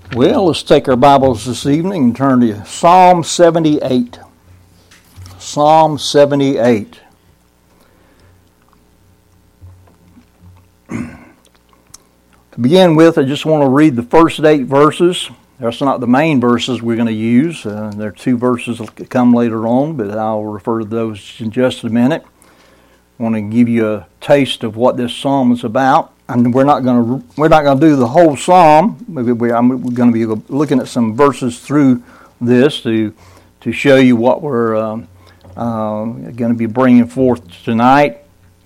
Well, let's take our Bibles this evening and turn to Psalm 78. Psalm 78. To begin with, I just want to read the first 8 verses. That's not the main verses we're going to use. There are 2 verses that come later on, but I'll refer to those in just a minute. I want to give you a taste of what this psalm is about. And we're not going to do the whole psalm. I'm going to be looking at some verses through this to show you what we're going to be bringing forth tonight.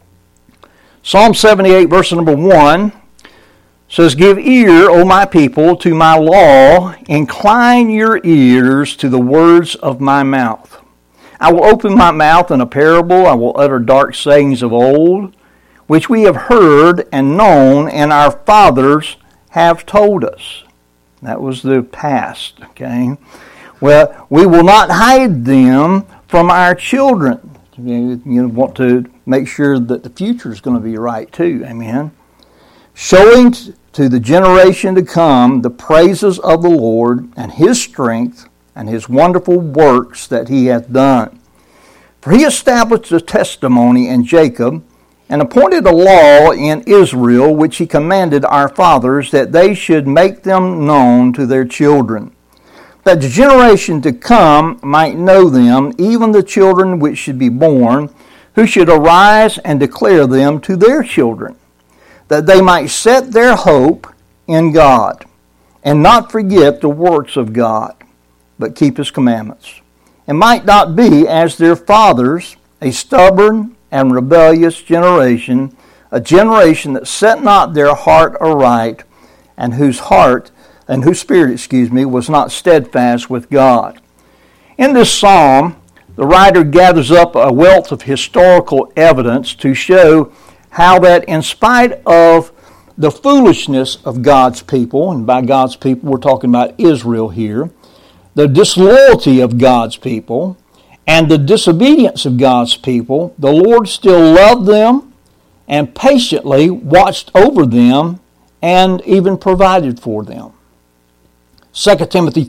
Psalm 78, verse number 1 says, "Give ear, O my people, to my law. Incline your ears to the words of my mouth. I will open my mouth in a parable. I will utter dark sayings of old, which we have heard and known, and our fathers have told us." That was the past, okay? Well, we will not hide them from our children. You want to make sure that the future is going to be right too, amen? "Showing to the generation to come the praises of the Lord and His strength and His wonderful works that He hath done. For He established a testimony in Jacob, and appointed a law in Israel, which He commanded our fathers, that they should make them known to their children, that the generation to come might know them, even the children which should be born, who should arise and declare them to their children, that they might set their hope in God, and not forget the works of God, but keep His commandments, and might not be as their fathers, a stubborn and rebellious generation, a generation that set not their heart aright, and whose spirit, was not steadfast with God." In this psalm, the writer gathers up a wealth of historical evidence to show how that in spite of the foolishness of God's people, and by God's people we're talking about Israel here, the disloyalty of God's people, and the disobedience of God's people, the Lord still loved them and patiently watched over them and even provided for them. 2 Timothy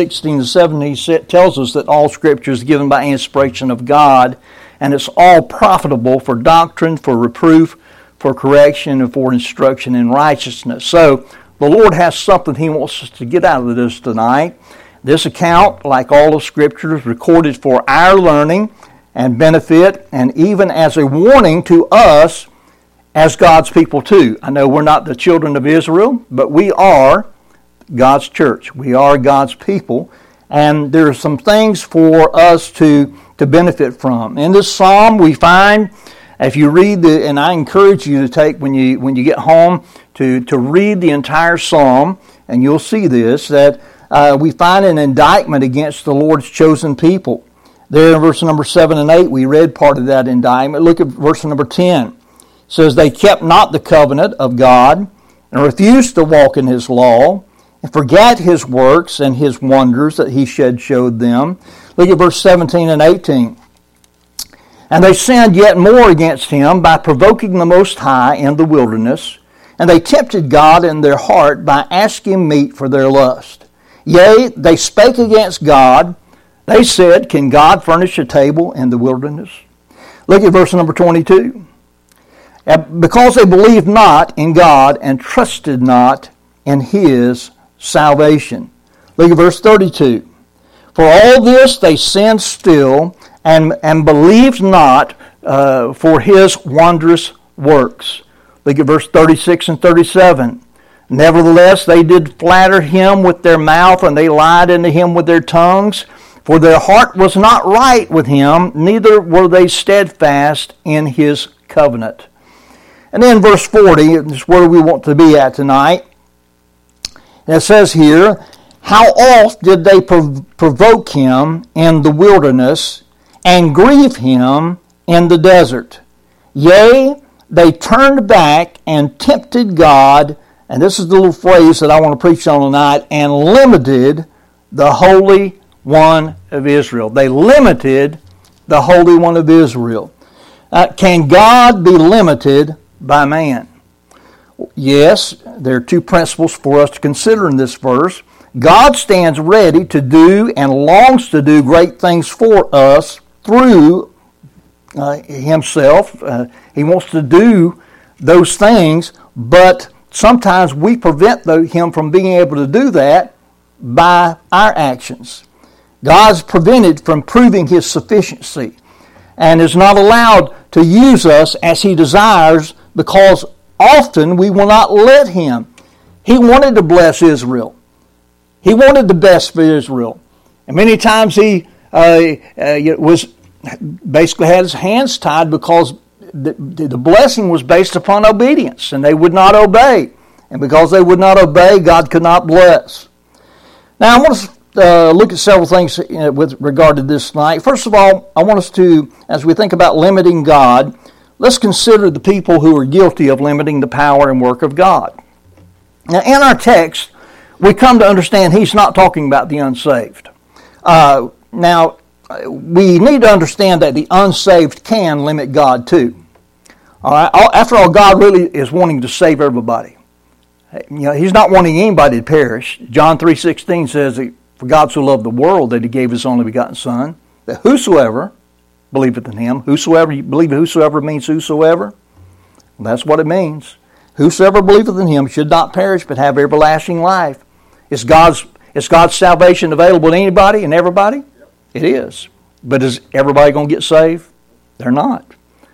3:16-17 tells us that all Scripture is given by inspiration of God, and it's all profitable for doctrine, for reproof, for correction, and for instruction in righteousness. So the Lord has something He wants us to get out of this tonight. This account, like all of Scripture, is recorded for our learning and benefit, and even as a warning to us as God's people too. I know we're not the children of Israel, but we are God's church. We are God's people, and there are some things for us to benefit from. In this psalm, we find, if you read and I encourage you to take when you get home to read the entire psalm, and you'll see this, that we find an indictment against the Lord's chosen people. There in verse number 7 and 8, we read part of that indictment. Look at verse number 10. It says, "They kept not the covenant of God, and refused to walk in His law, and forgat His works and His wonders that He showed them." Look at verse 17 and 18. "And they sinned yet more against Him by provoking the Most High in the wilderness, and they tempted God in their heart by asking meat for their lust. Yea, they spake against God. They said, Can God furnish a table in the wilderness?" Look at verse number 22. "Because they believed not in God and trusted not in His salvation." Look at verse 32. "For all this they sinned still and believed not for His wondrous works." Look at verse 36 and 37. "Nevertheless, they did flatter Him with their mouth, and they lied unto Him with their tongues. For their heart was not right with Him, neither were they steadfast in His covenant." And then verse 40 is where we want to be at tonight. And it says here, "How oft did they provoke Him in the wilderness, and grieve Him in the desert? Yea, they turned back and tempted God," and this is the little phrase that I want to preach on tonight, "and limited the Holy One of Israel." They limited the Holy One of Israel. Can God be limited by man? Yes, there are 2 principles for us to consider in this verse. God stands ready to do and longs to do great things for us through Himself. He wants to do those things, but sometimes we prevent Him from being able to do that by our actions. God's prevented from proving His sufficiency and is not allowed to use us as He desires because often we will not let Him. He wanted to bless Israel. He wanted the best for Israel. And many times He was basically had His hands tied because the blessing was based upon obedience, and they would not obey. And because they would not obey, God could not bless. Now, I want to look at several things with regard to this tonight. First of all, I want us to, as we think about limiting God, let's consider the people who are guilty of limiting the power and work of God. Now, in our text, we come to understand He's not talking about the unsaved. Now, we need to understand that the unsaved can limit God too. All right. After all, God really is wanting to save everybody. He's not wanting anybody to perish. John 3:16 says that for God so loved the world that He gave His only begotten Son, that whosoever believeth in Him, whosoever, you believe whosoever means whosoever? Well, that's what it means. Whosoever believeth in Him should not perish but have everlasting life. Is God's salvation available to anybody and everybody? It is. But is everybody going to get saved? They're not.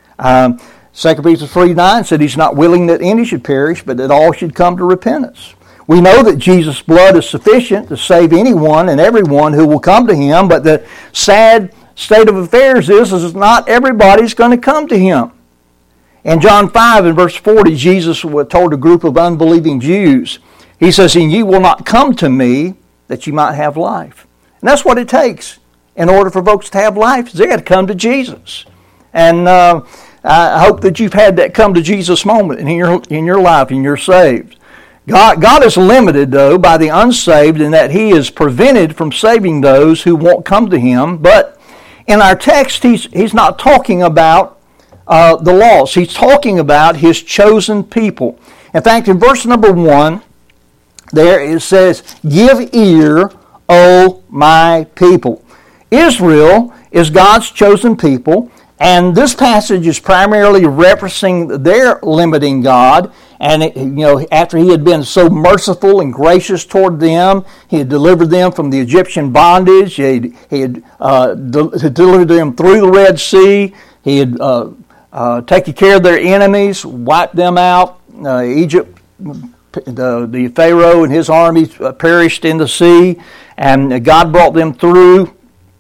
2 Peter 3:9 said He's not willing that any should perish, but that all should come to repentance. We know that Jesus' blood is sufficient to save anyone and everyone who will come to Him, but the sad state of affairs is not everybody's going to come to Him. In John 5 and verse 40, Jesus told a group of unbelieving Jews, He says, and ye will not come to me that you might have life. And that's what it takes in order for folks to have life. They got to come to Jesus. And I hope that you've had that come to Jesus moment in your life and you're saved. God is limited, though, by the unsaved in that He is prevented from saving those who won't come to Him. But in our text, He's not talking about the lost. He's talking about His chosen people. In fact, in verse number 1, there it says, give ear, O my people. Israel is God's chosen people, and this passage is primarily referencing their limiting God. And after He had been so merciful and gracious toward them, He had delivered them from the Egyptian bondage. He had delivered them through the Red Sea. He had taken care of their enemies, wiped them out. Egypt, the Pharaoh and his army perished in the sea, and God brought them through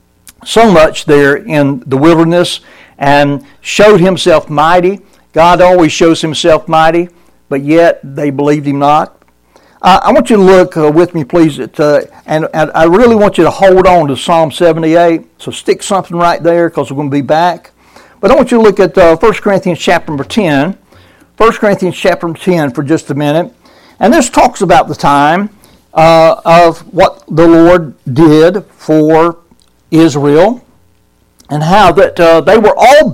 so much there in the wilderness and showed Himself mighty. God always shows Himself mighty, but yet they believed Him not. I want you to look with me, please, and I really want you to hold on to Psalm 78. So stick something right there because we're going to be back. But I want you to look at 1 Corinthians chapter number 10. 1 Corinthians chapter 10 for just a minute. And this talks about the time of what the Lord did for Israel and how that they all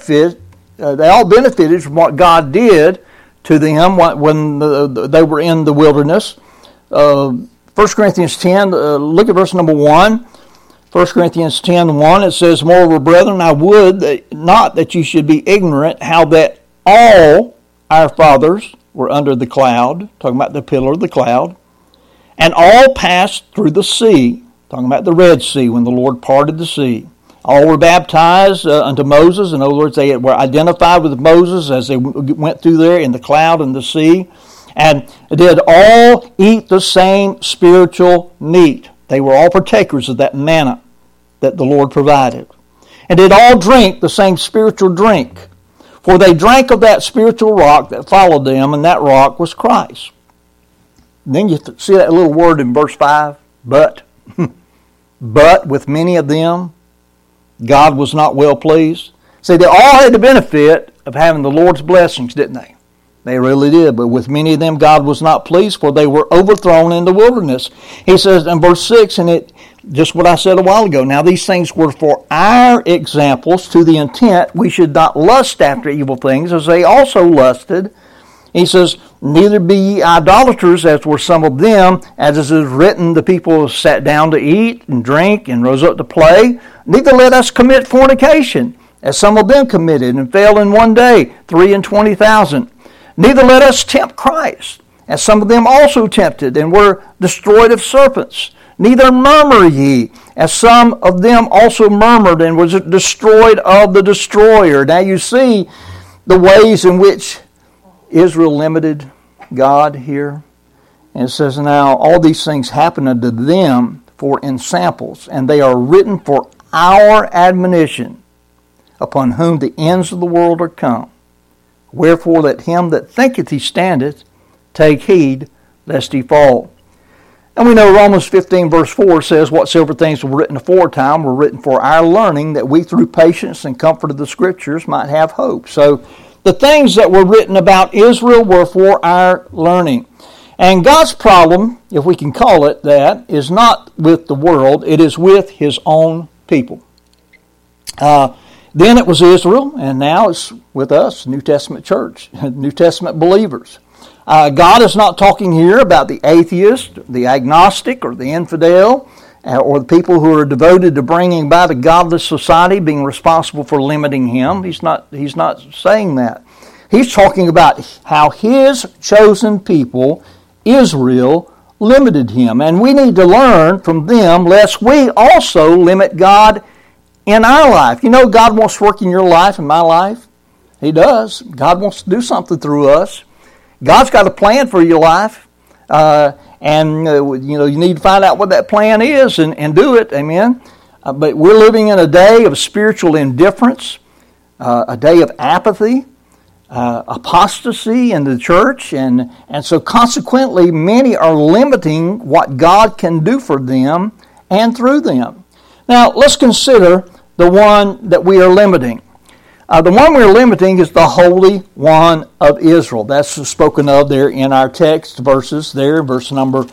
benefited from what God did to them when they were in the wilderness. 1 Corinthians 10, look at verse number 1. 1 Corinthians 10:1, it says, moreover, brethren, I would not that you should be ignorant how that all our fathers were under the cloud, talking about the pillar of the cloud, and all passed through the sea, talking about the Red Sea, when the Lord parted the sea. All were baptized unto Moses. In other words, they were identified with Moses as they went through there in the cloud and the sea, and did all eat the same spiritual meat. They were all partakers of that manna that the Lord provided. And did all drink the same spiritual drink. For they drank of that spiritual rock that followed them, and that rock was Christ. And then you see that little word in verse 5, but. But with many of them, God was not well pleased. See, they all had the benefit of having the Lord's blessings, didn't they? They really did. But with many of them, God was not pleased, for they were overthrown in the wilderness. He says in verse 6, and it just what I said a while ago, now these things were for our examples, to the intent we should not lust after evil things, as they also lusted. He says, Neither be ye idolaters, as were some of them, as it is written, the people sat down to eat and drink and rose up to play. Neither let us commit fornication, as some of them committed, and fell in one day 23,000. Neither let us tempt Christ, as some of them also tempted, and were destroyed of serpents. Neither murmur ye, as some of them also murmured, and was destroyed of the destroyer. Now you see the ways in which Israel limited God here. And it says, now all these things happen unto them for ensamples, and they are written for our admonition, upon whom the ends of the world are come. Wherefore let him that thinketh he standeth take heed lest he fall. And we know Romans 15 verse 4 says, whatsoever things were written aforetime were written for our learning, that we through patience and comfort of the Scriptures might have hope. So the things that were written about Israel were for our learning. And God's problem, if we can call it that, is not with the world, it is with His own people. Then it was Israel, and now it's with us, New Testament church, New Testament believers. God is not talking here about the atheist, the agnostic, or the infidel, or the people who are devoted to bringing about a godless society being responsible for limiting Him. He's not saying that. He's talking about how His chosen people, Israel, limited Him. And we need to learn from them lest we also limit God in our life. You know, God wants to work in your life and my life. He does. God wants to do something through us. God's got a plan for your life. You need to find out what that plan is and do it. Amen. But we're living in a day of spiritual indifference, a day of apathy, apostasy in the church, and so consequently many are limiting what God can do for them and through them. Now let's consider the one that we are limiting. The one we're limiting is the Holy One of Israel. That's spoken of there in our text verses there, verse number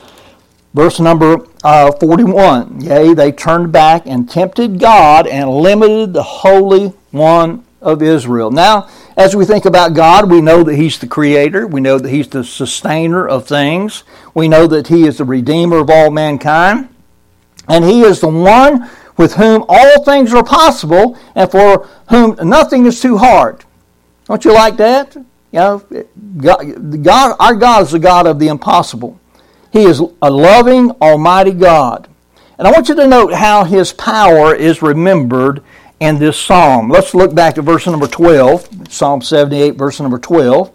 41. Yea, they turned back and tempted God and limited the Holy One of Israel. Now, as we think about God, we know that He's the Creator. We know that He's the sustainer of things. We know that He is the Redeemer of all mankind. And He is the one with whom all things are possible and for whom nothing is too hard. Don't you like that? You know, God, our God is the God of the impossible. He is a loving, almighty God. And I want you to note how His power is remembered in this psalm. Let's look back at verse number 12, Psalm 78, verse number 12.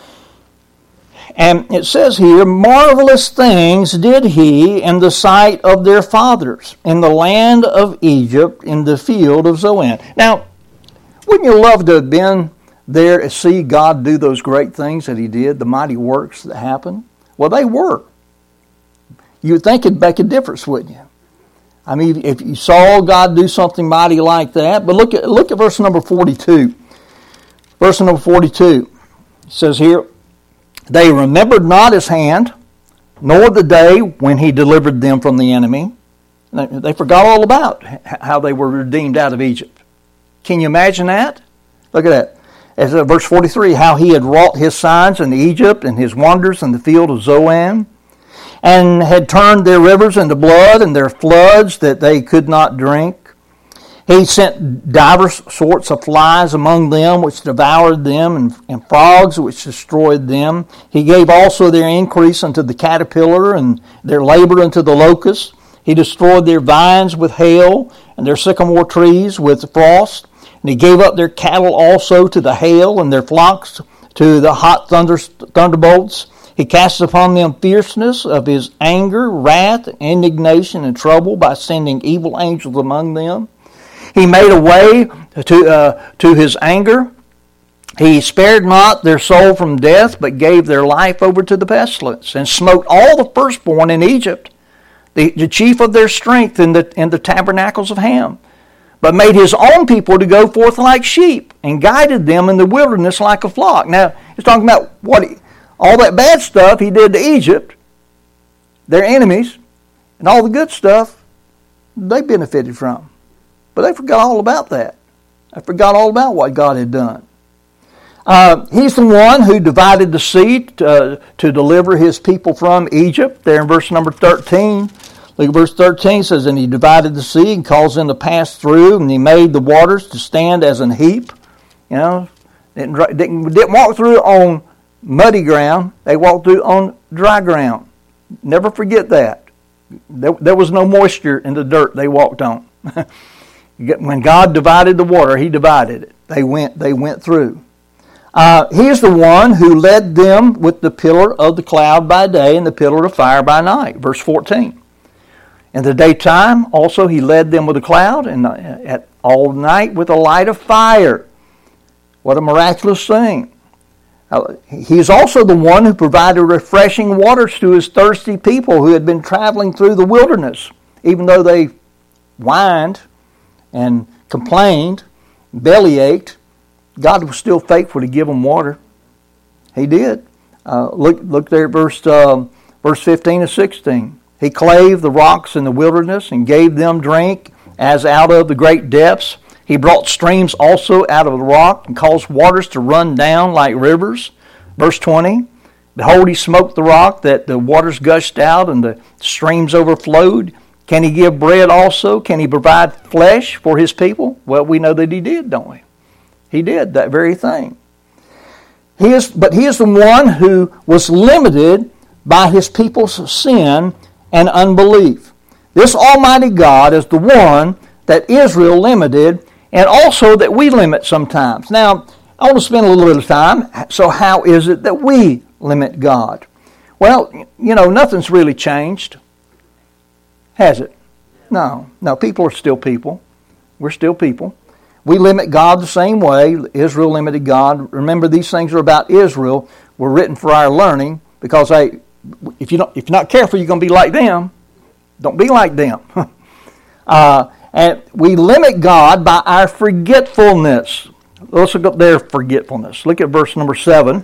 And it says here, marvelous things did He in the sight of their fathers, in the land of Egypt, in the field of Zoan. Now, wouldn't you love to have been there to see God do those great things that He did, the mighty works that happened? Well, they were. You would think it'd make a difference, wouldn't you? I mean, if you saw God do something mighty like that. But look at verse number 42. Verse number 42. It says here, they remembered not His hand, nor the day when He delivered them from the enemy. They forgot all about how they were redeemed out of Egypt. Can you imagine that? Look at that. As verse 43, how He had wrought His signs in Egypt and His wonders in the field of Zoan, and had turned their rivers into blood and their floods that they could not drink. He sent divers sorts of flies among them, which devoured them, and frogs, which destroyed them. He gave also their increase unto the caterpillar, and their labor unto the locust. He destroyed their vines with hail, and their sycamore trees with frost. And He gave up their cattle also to the hail, and their flocks to the hot thunderbolts. He cast upon them fierceness of His anger, wrath, indignation, and trouble by sending evil angels among them. He made a way to His anger. He spared not their soul from death, but gave their life over to the pestilence, and smote all the firstborn in Egypt, the chief of their strength in the tabernacles of Ham, but made His own people to go forth like sheep, and guided them in the wilderness like a flock. Now, he's talking about all that bad stuff He did to Egypt, their enemies, and all the good stuff they benefited from. But they forgot all about that. They forgot all about what God had done. He's the one who divided the sea to deliver his people from Egypt. There in verse number 13. Look at verse 13. It says, and he divided the sea and caused them to pass through, and he made the waters to stand as an heap. You know, didn't walk through on muddy ground. They walked through on dry ground. Never forget that. There was no moisture in the dirt they walked on. When God divided the water, he divided it. They went through. He is the one who led them with the pillar of the cloud by day and the pillar of fire by night. Verse 14. In the daytime also he led them with a cloud, and at all night with a light of fire. What a miraculous thing. He is also the one who provided refreshing waters to his thirsty people who had been traveling through the wilderness. Even though they whined and complained, bellyached, God was still faithful to give them water. He did. Look there at verse 15 and 16. He clave the rocks in the wilderness and gave them drink as out of the great depths. He brought streams also out of the rock and caused waters to run down like rivers. Verse 20. Behold, he smote the rock that the waters gushed out and the streams overflowed. Can he give bread also? Can he provide flesh for his people? Well, we know that he did, don't we? He did that very thing. But he is the one who was limited by his people's sin and unbelief. This Almighty God is the one that Israel limited, and also that we limit sometimes. Now, I want to spend a little bit of time. So how is it that we limit God? Well, nothing's really changed. Has it? No. People are still people. We're still people. We limit God the same way Israel limited God. Remember, these things are about Israel. Were written for our learning, because if you're not careful, you're going to be like them. Don't be like them. And we limit God by our forgetfulness. Let's look up their forgetfulness. Look at verse number 7.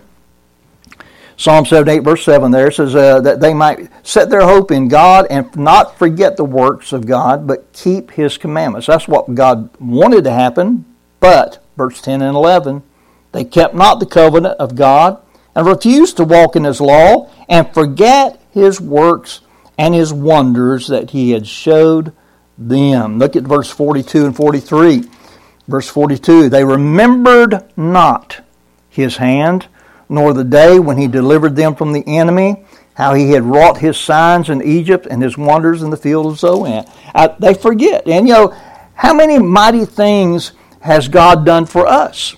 Psalm 78, verse 7 there says that they might set their hope in God and not forget the works of God, but keep his commandments. That's what God wanted to happen. But, verse 10 and 11, they kept not the covenant of God and refused to walk in his law and forget his works and his wonders that he had showed them. Look at verse 42 and 43. Verse 42, they remembered not his hand, nor the day when he delivered them from the enemy, how he had wrought his signs in Egypt and his wonders in the field of Zoan. They forget. And how many mighty things has God done for us?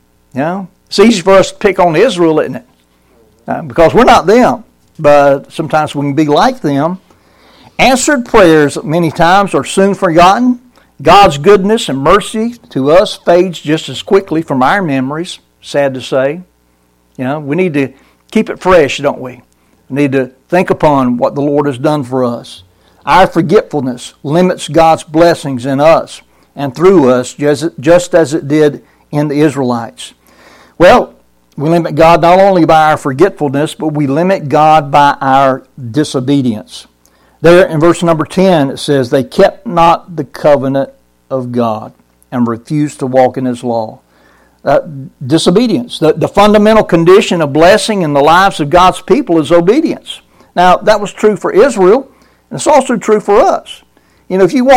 It's easy for us to pick on Israel, isn't it? Because we're not them, but sometimes we can be like them. Answered prayers many times are soon forgotten. God's goodness and mercy to us fades just as quickly from our memories, sad to say. We need to keep it fresh, don't we? We need to think upon what the Lord has done for us. Our forgetfulness limits God's blessings in us and through us, just as it did in the Israelites. Well, we limit God not only by our forgetfulness, but we limit God by our disobedience. There in verse number 10 it says, they kept not the covenant of God and refused to walk in his law. Disobedience. The fundamental condition of blessing in the lives of God's people is obedience. Now, that was true for Israel, and it's also true for us. If you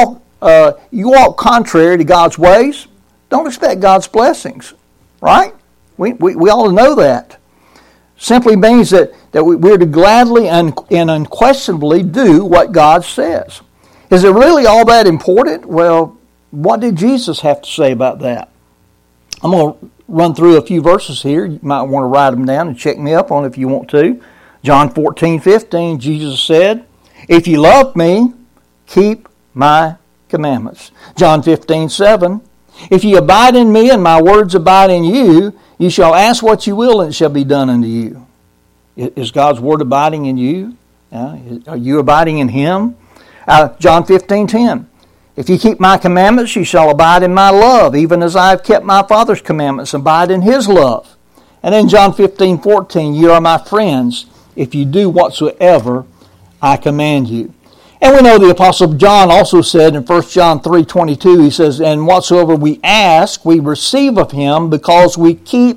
walk contrary to God's ways, don't expect God's blessings, right? We all know that. Simply means that we're to gladly and unquestionably do what God says. Is it really all that important? Well, what did Jesus have to say about that? I'm going to run through a few verses here. You might want to write them down and check me up on it if you want to. John 14:15, Jesus said, if you love me, keep my commandments. John 15:7, if you abide in me and my words abide in you, you shall ask what you will and it shall be done unto you. Is God's word abiding in you? Are you abiding in him? John 15:10. If you keep my commandments, you shall abide in my love, even as I have kept my Father's commandments, abide in his love. And then John 15:14, you are my friends if you do whatsoever I command you. And we know the Apostle John also said in 1 John 3:22, he says, and whatsoever we ask, we receive of him because we keep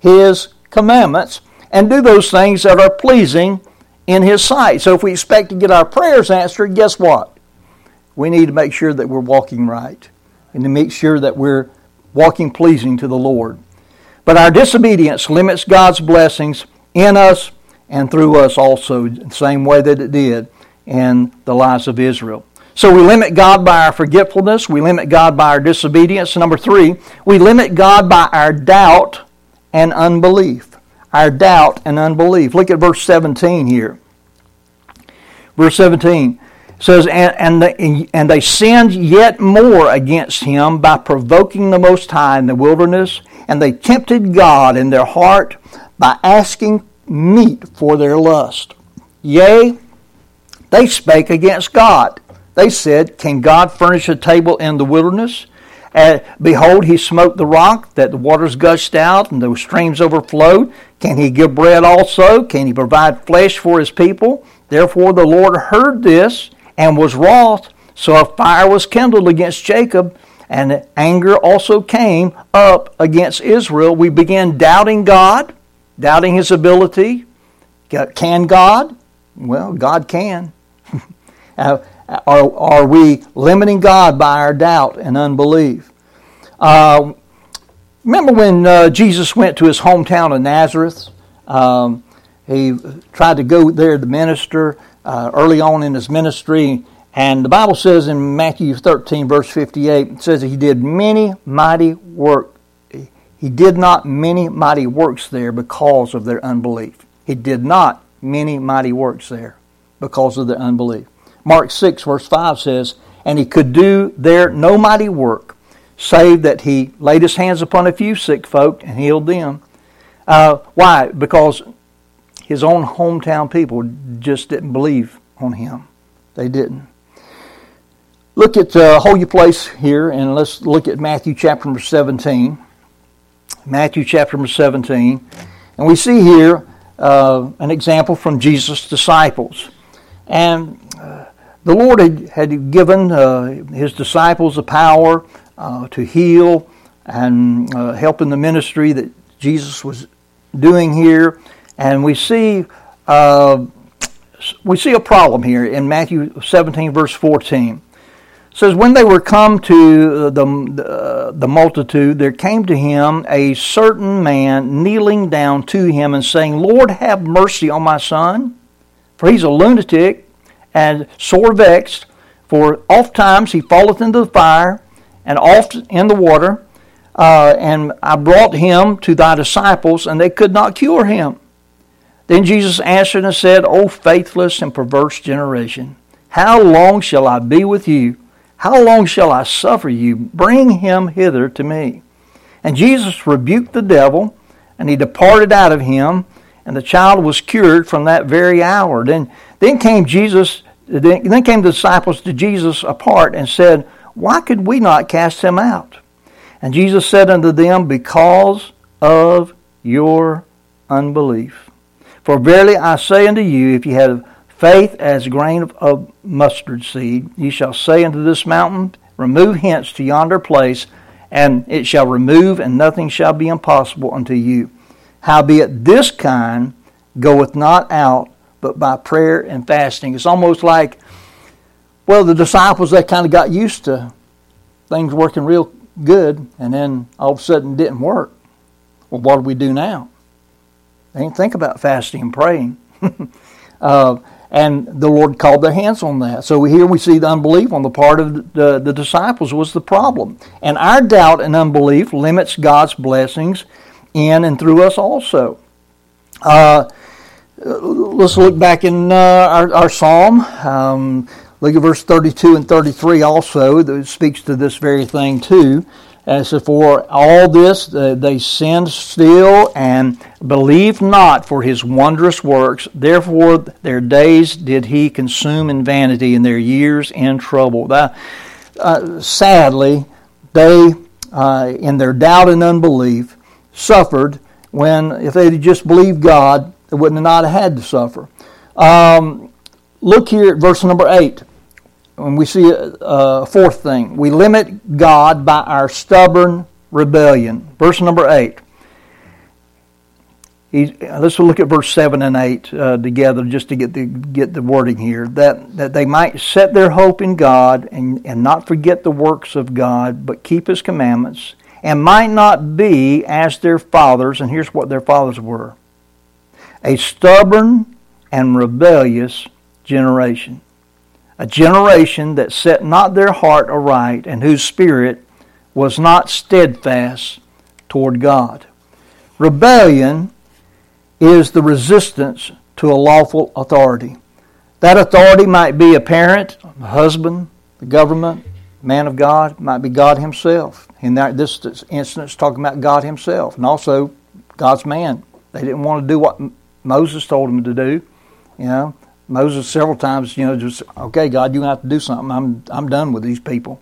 His commandments and do those things that are pleasing in His sight. So if we expect to get our prayers answered, guess what? We need to make sure that we're walking right and to make sure that we're walking pleasing to the Lord. But our disobedience limits God's blessings in us and through us also, the same way that it did in the lives of Israel. So we limit God by our forgetfulness. We limit God by our disobedience. Number 3, we limit God by our doubt and unbelief. Our doubt and unbelief. Look at verse 17 here. Verse 17 says, and they sinned yet more against Him by provoking the Most High in the wilderness, and they tempted God in their heart by asking meat for their lust. Yea, they spake against God. They said, can God furnish a table in the wilderness? Behold, He smote the rock, that the waters gushed out, and the streams overflowed. Can He give bread also? Can He provide flesh for His people? Therefore the Lord heard this, and was wroth. So a fire was kindled against Jacob, and anger also came up against Israel. We began doubting God, doubting His ability. Can God? Well, God can. Are we limiting God by our doubt and unbelief? Remember when Jesus went to His hometown of Nazareth? He tried to go there to minister early on in His ministry. And the Bible says in Matthew 13, verse 58, it says that He did many mighty works. He did not many mighty works there because of their unbelief. He did not many mighty works there because of their unbelief. Mark 6, verse 5 says, and He could do there no mighty work, save that He laid His hands upon a few sick folk and healed them. Why? Because His own hometown people just didn't believe on Him. They didn't. Look at hold your place here, and let's look at Matthew chapter number 17. Matthew chapter number 17. And we see here an example from Jesus' disciples. And the Lord had given His disciples the power to heal and help in the ministry that Jesus was doing here. And we see a problem here in Matthew 17, verse 14. It says, when they were come to the multitude, there came to Him a certain man kneeling down to Him and saying, Lord, have mercy on my son, for he's a lunatic and sore vexed, for oft times he falleth into the fire, and oft in the water. And I brought him to thy disciples, and they could not cure him. Then Jesus answered and said, O faithless and perverse generation, how long shall I be with you? How long shall I suffer you? Bring him hither to me. And Jesus rebuked the devil, and he departed out of him, and the child was cured from that very hour. Then came the disciples to Jesus apart and said, why could we not cast him out? And Jesus said unto them, because of your unbelief. For verily I say unto you, if you have faith as a grain of mustard seed, ye shall say unto this mountain, remove hence to yonder place, and it shall remove, and nothing shall be impossible unto you. Howbeit this kind goeth not out, but by prayer and fasting. It's almost like, well, the disciples, they kind of got used to things working real good, and then all of a sudden it didn't work. Well, what do we do now? They didn't think about fasting and praying. And the Lord called their hands on that. So here we see the unbelief on the part of the disciples was the problem. And our doubt and unbelief limits God's blessings in and through us also. Let's look back in our psalm. Look at verse 32 and 33 also. That speaks to this very thing too. And so for all this they sinned still and believed not for his wondrous works. Therefore their days did he consume in vanity, and their years in trouble. Sadly, they, in their doubt and unbelief, suffered when, if they had just believed God, they would not have had to suffer. Look here at verse number 8. And we see a fourth thing. We limit God by our stubborn rebellion. Verse number 8. Let's look at verse 7 and 8 together, just to get the wording here. That they might set their hope in God and not forget the works of God, but keep His commandments, and might not be as their fathers. And here's what their fathers were: a stubborn and rebellious generation. A generation that set not their heart aright, and whose spirit was not steadfast toward God. Rebellion is the resistance to a lawful authority. That authority might be a parent, a husband, the government, man of God, might be God Himself. In this instance, talking about God Himself, and also God's man. They didn't want to do what Moses told them to do. Moses several times, just, okay, God, you're going to have to do something. I'm done with these people.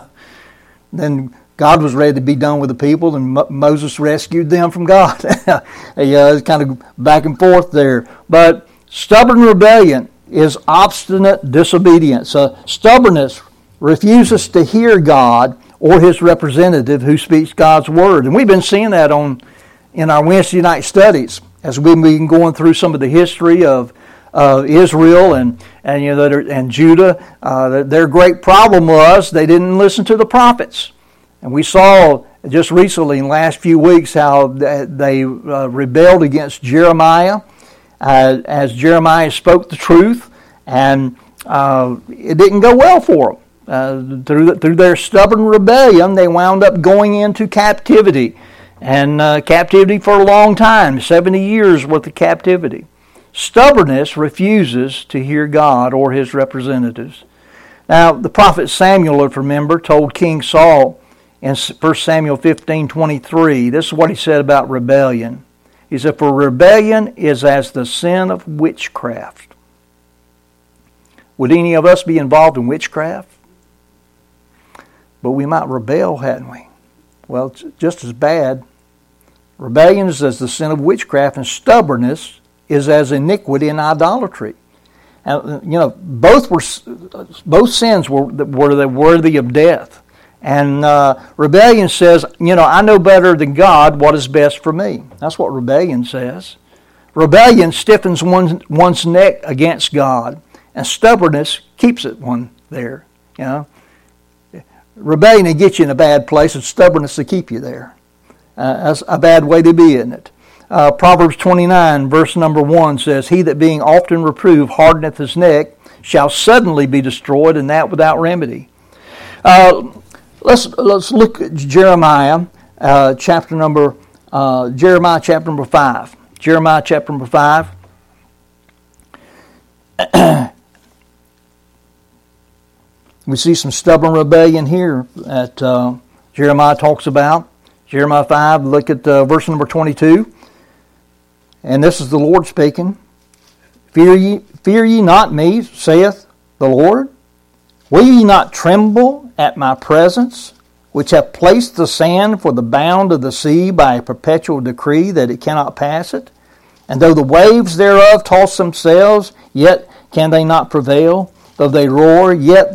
Then God was ready to be done with the people, and Moses rescued them from God. It's kind of back and forth there. But stubborn rebellion is obstinate disobedience. Stubbornness refuses to hear God or His representative who speaks God's Word. And we've been seeing that in our Wednesday night studies as we've been going through some of the history of Israel and Judah. Their great problem was they didn't listen to the prophets. And we saw just recently in the last few weeks how they rebelled against Jeremiah as Jeremiah spoke the truth, and it didn't go well for them. Through their stubborn rebellion, they wound up going into captivity, and captivity for a long time, 70 years worth of captivity. Stubbornness refuses to hear God or His representatives. Now, the prophet Samuel, if you remember, told King Saul in 1 Samuel 15:23, this is what he said about rebellion. He said, "For rebellion is as the sin of witchcraft." Would any of us be involved in witchcraft? But we might rebel, hadn't we? Well, it's just as bad. Rebellion is as the sin of witchcraft, and stubbornness is as iniquity and idolatry. And both sins were worthy of death. And rebellion says, I know better than God what is best for me. That's what rebellion says. Rebellion stiffens one's neck against God, and stubbornness keeps it one there. Rebellion will get you in a bad place, and stubbornness will keep you there. That's a bad way to be, isn't it? Proverbs 29, verse number 1 says, "He that being often reproved hardeneth his neck shall suddenly be destroyed, and that without remedy." Let's look at Jeremiah chapter number 5. Jeremiah chapter number 5. We see some stubborn rebellion here that Jeremiah talks about. Jeremiah 5, look at verse number 22. And this is the Lord speaking. Fear ye not me, saith the Lord. Will ye not tremble at my presence, which have placed the sand for the bound of the sea by a perpetual decree that it cannot pass it? And though the waves thereof toss themselves, yet can they not prevail. Though they roar, yet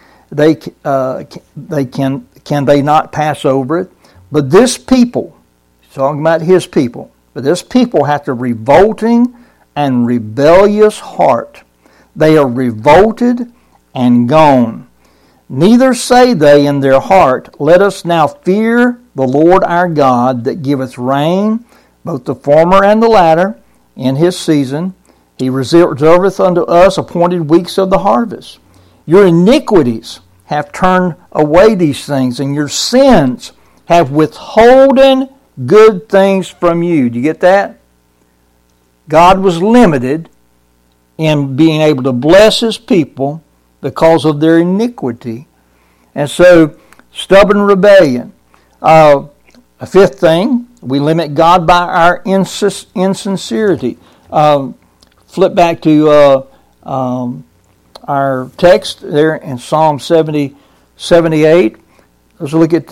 can they not pass over it. But this people, he's talking about his people, but this people hath a revolting and rebellious heart. They are revolted and gone. Neither say they in their heart, Let us now fear the Lord our God, that giveth rain, both the former and the latter, in His season. He reserveth unto us appointed weeks of the harvest. Your iniquities have turned away these things, and your sins have withholden good things from you. Do you get that? God was limited in being able to bless His people because of their iniquity. And so, stubborn rebellion. A fifth thing, we limit God by our insincerity. Flip back to our text there in Psalm 78. Let's look at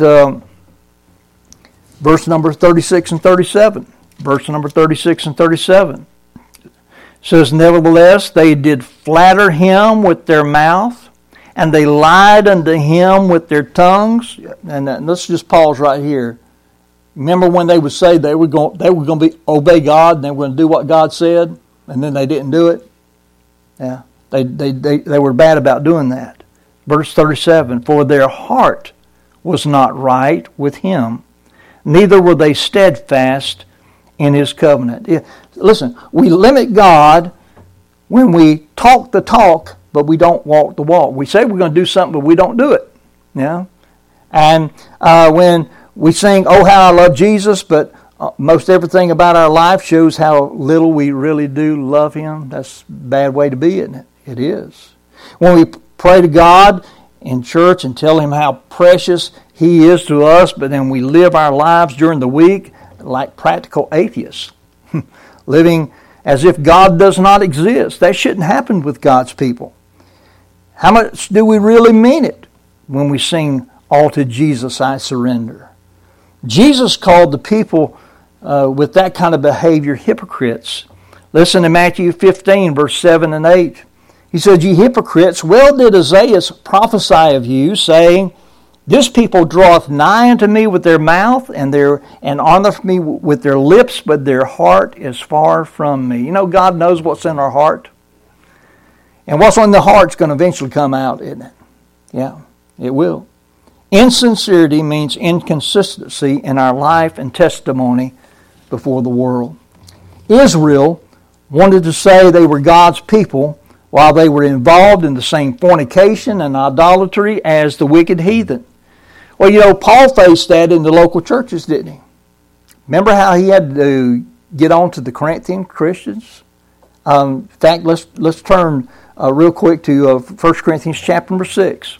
verse number 36 and 37. Verse number 36 and 37. It says, Nevertheless, they did flatter him with their mouth, and they lied unto him with their tongues. And let's just pause right here. Remember when they would say they were going to obey God and they were going to do what God said, and then they didn't do it? Yeah, they were bad about doing that. Verse 37, for their heart was not right with him, neither were they steadfast in his covenant. Yeah, listen, we limit God when we talk the talk, but we don't walk the walk. We say we're going to do something, but we don't do it. Yeah, and when we sing, "Oh, how I love Jesus," but most everything about our life shows how little we really do love him. That's a bad way to be, isn't it? It is. When we pray to God in church and tell him how precious he is to us, but then we live our lives during the week like practical atheists, living as if God does not exist. That shouldn't happen with God's people. How much do we really mean it when we sing, "All to Jesus I surrender"? Jesus called the people with that kind of behavior hypocrites. Listen to Matthew 15, verse 7 and 8. He said, "Ye hypocrites, well did Isaiah prophesy of you, saying, This people draweth nigh unto me with their mouth, and honoreth me with their lips, but their heart is far from me." You know, God knows what's in our heart. And what's in the heart's going to eventually come out, isn't it? Yeah, it will. Insincerity means inconsistency in our life and testimony before the world. Israel wanted to say they were God's people while they were involved in the same fornication and idolatry as the wicked heathen. Well, you know, Paul faced that in the local churches, didn't he? Remember how he had to get on to the Corinthian Christians? In fact, let's turn real quick to 1 Corinthians chapter number 6.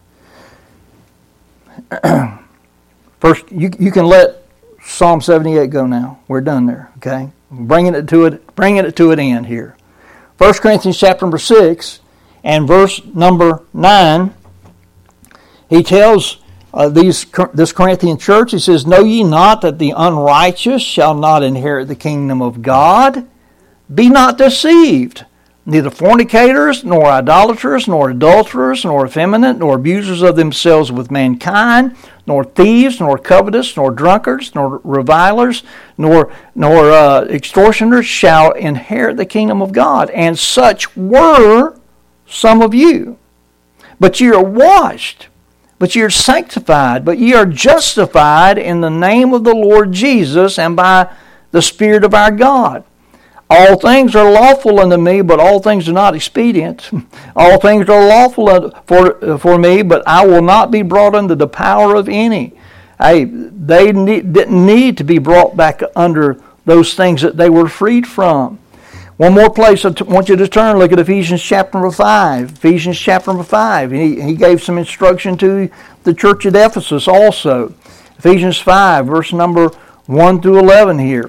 First, you can let Psalm 78 go now. We're done there, okay? Bringing it to an end here. 1 Corinthians chapter number 6 and verse number 9, he tells this Corinthian church, he says, "Know ye not that the unrighteous shall not inherit the kingdom of God? Be not deceived. Neither fornicators, nor idolaters, nor adulterers, nor effeminate, nor abusers of themselves with mankind, nor thieves, nor covetous, nor drunkards, nor revilers, nor extortioners shall inherit the kingdom of God. And such were some of you. But ye are washed, but ye are sanctified, but ye are justified in the name of the Lord Jesus and by the Spirit of our God. All things are lawful unto me, but all things are not expedient. All things are lawful for me, but I will not be brought under the power of any." Hey, they didn't need to be brought back under those things that they were freed from. One more place I want you to turn. Look at Ephesians chapter number 5. Ephesians chapter number 5. He gave some instruction to the church at Ephesus also. Ephesians 5, verse number 1 through 11 here.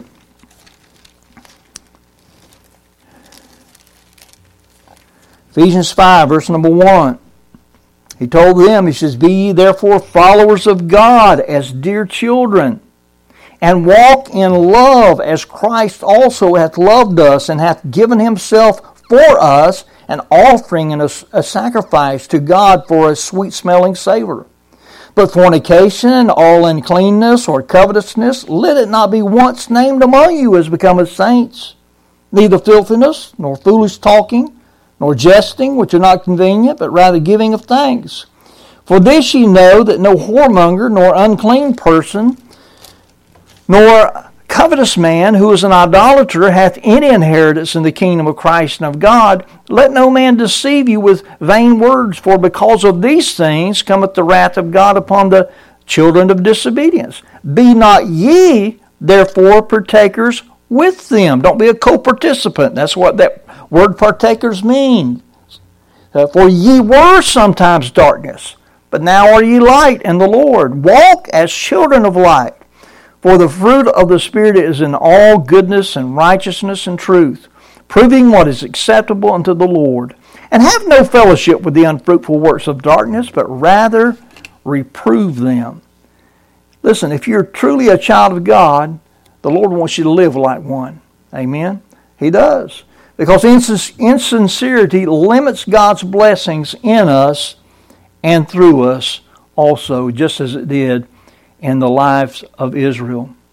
Ephesians 5, verse number 1. He told them, he says, "Be ye therefore followers of God as dear children, and walk in love as Christ also hath loved us, and hath given himself for us, an offering and a sacrifice to God for a sweet-smelling savor. But fornication, all uncleanness, or covetousness, let it not be once named among you as becometh saints, neither filthiness, nor foolish talking, nor jesting, which are not convenient, but rather giving of thanks. For this ye know, that no whoremonger, nor unclean person, nor covetous man, who is an idolater, hath any inheritance in the kingdom of Christ and of God. Let no man deceive you with vain words, for because of these things cometh the wrath of God upon the children of disobedience. Be not ye, therefore, partakers with them." Don't be a co-participant. That's what that word partakers means. "For ye were sometimes darkness, but now are ye light in the Lord. Walk as children of light. For the fruit of the Spirit is in all goodness and righteousness and truth, proving what is acceptable unto the Lord. And have no fellowship with the unfruitful works of darkness, but rather reprove them." Listen, if you're truly a child of God, the Lord wants you to live like one. Amen? He does. Because insincerity limits God's blessings in us and through us also, just as it did in the lives of Israel.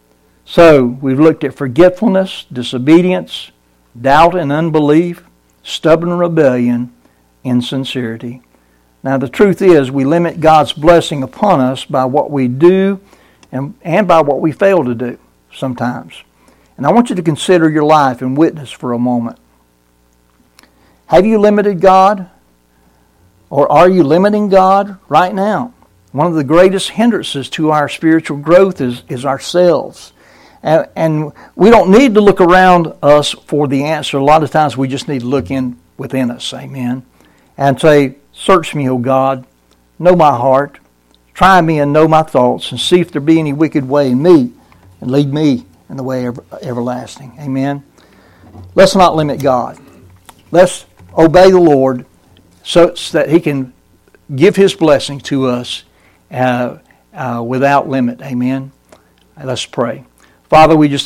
So we've looked at forgetfulness, disobedience, doubt and unbelief, stubborn rebellion, insincerity. Now the truth is we limit God's blessing upon us by what we do and by what we fail to do sometimes. And I want you to consider your life and witness for a moment. Have you limited God? Or are you limiting God right now? One of the greatest hindrances to our spiritual growth is ourselves. And we don't need to look around us for the answer. A lot of times we just need to look in within us, amen, and say, search me, O God, know my heart, try me and know my thoughts, and see if there be any wicked way in me, and lead me in the way everlasting, amen. Let's not limit God. Let's obey the Lord so that He can give His blessing to us without limit, amen. Let's pray. Father, we just